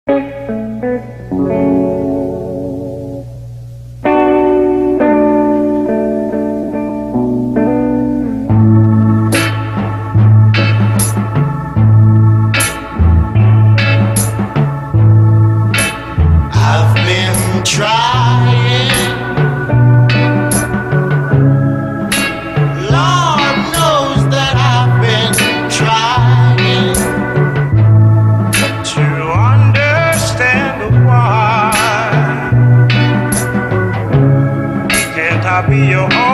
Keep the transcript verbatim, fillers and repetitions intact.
I've been trying, Lord knows that I've been trying to understand why. Can't I be your own?